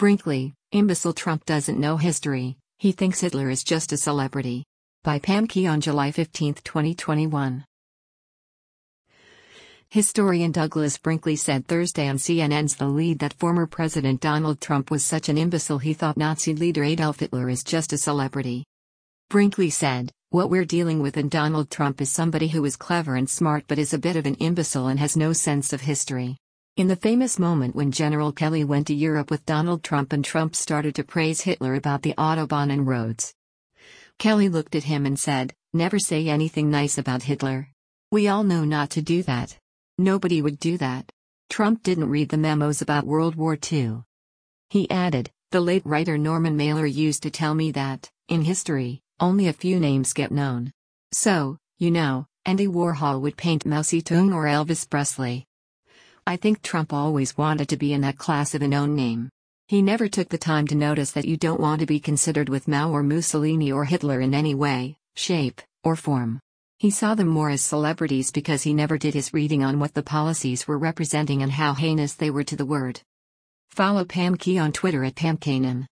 Brinkley, imbecile Trump doesn't know history, he thinks Hitler is just a celebrity. By Pam Key on July 15, 2021. Historian Douglas Brinkley said Thursday on CNN's The Lead that former President Donald Trump was such an imbecile he thought Nazi leader Adolf Hitler is just a celebrity. Brinkley said, "What we're dealing with in Donald Trump is somebody who is clever and smart but is a bit of an imbecile and has no sense of history." In the famous moment when General Kelly went to Europe with Donald Trump and Trump started to praise Hitler about the Autobahn and roads, Kelly looked at him and said, "Never say anything nice about Hitler. We all know not to do that. Nobody would do that. Trump didn't read the memos about World War II." He added, "The late writer Norman Mailer used to tell me that, in history, only a few names get known. So, Andy Warhol would paint Mao Zedong or Elvis Presley. I think Trump always wanted to be in that class of a known name. He never took the time to notice that you don't want to be considered with Mao or Mussolini or Hitler in any way, shape, or form. He saw them more as celebrities because he never did his reading on what the policies were representing and how heinous they were to the word." Follow Pam Key on Twitter at PamKanan.